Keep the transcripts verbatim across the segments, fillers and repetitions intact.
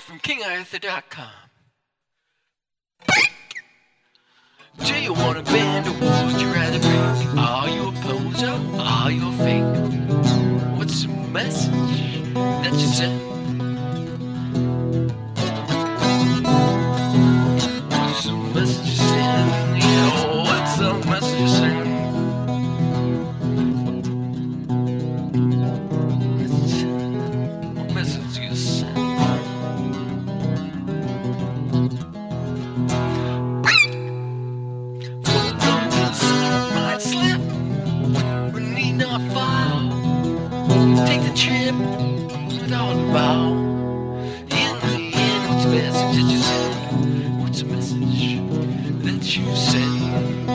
from king arthur dot com. Do you want a band or would you rather break? Are you a poser? Are you a fake? What's the message that you send? What's the message you send? Yeah, what's the message you send? What message you send? Take the trip without a bow. In the end, what's the message that you send? What's the message that you send?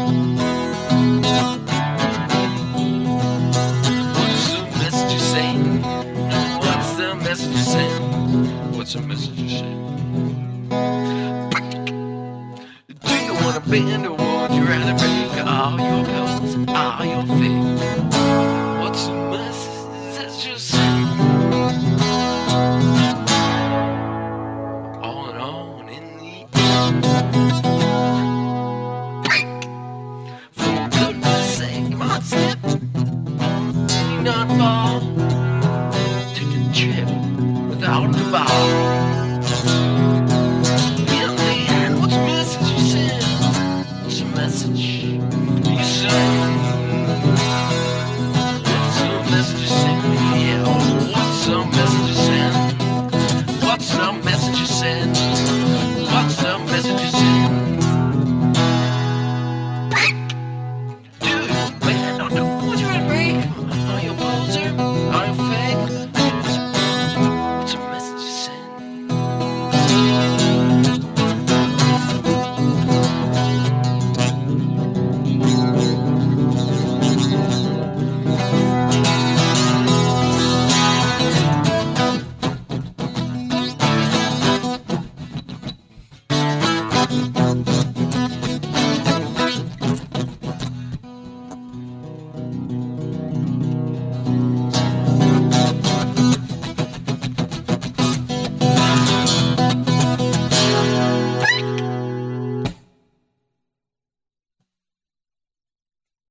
What's the message you send? What's the message you send? What's the message you send? Do you want a band or would you rather break? Are you a pose? Are you a fake? What's the message that you send? On and on in the end. For goodness sake, come on, slip. Do not fall. Take the trip without the ball. In the end, what's the message you send? What's the message you send? What's the message you send? Yeah, what's the message you send?